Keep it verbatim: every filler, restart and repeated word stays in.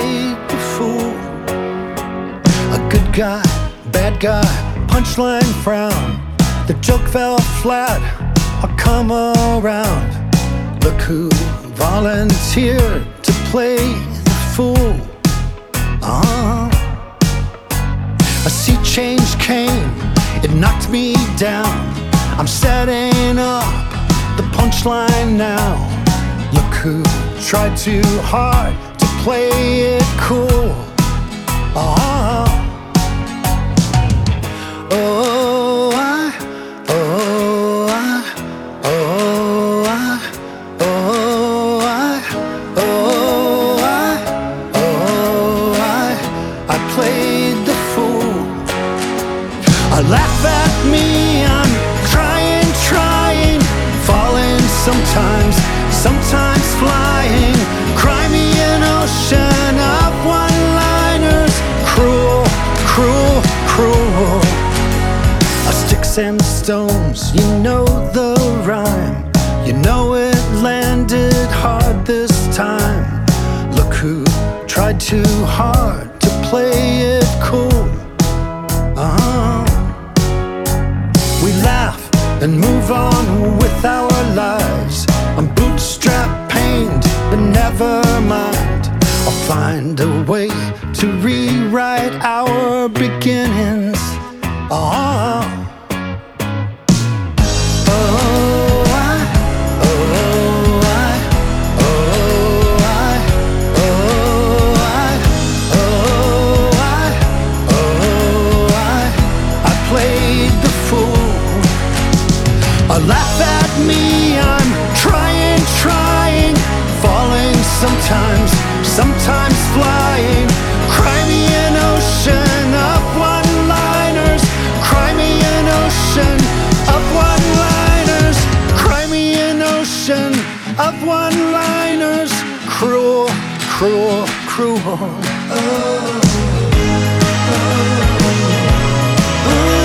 played the fool. A good guy, bad guy, punchline frown. The joke fell flat, I'll come around. Look who volunteered to play the fool. uh-huh. A sea change came, it knocked me down. I'm setting up the punchline now. Look who tried too hard to play it cool. uh-huh. Oh, I, oh, I, oh, I, oh, I, oh, I, oh, I, I played the fool. I laugh at me, I'm trying, trying, falling sometimes, sometimes flying. Cry me an ocean of one-liners, cruel, cruel, cruel. Sticks and stones, you know the rhyme. You know it landed hard this time. Look who tried too hard to play it cool. uh-huh. We laugh and move on with our lives. I'm bootstrap pained, but never mind. I'll find a way to rewrite our beginnings. uh-huh. Laugh at me, I'm trying, trying, falling sometimes, sometimes flying. Cry me an ocean of one-liners, cry me an ocean of one-liners, cry me an ocean of one-liners, cruel, cruel, cruel. Oh, oh, oh.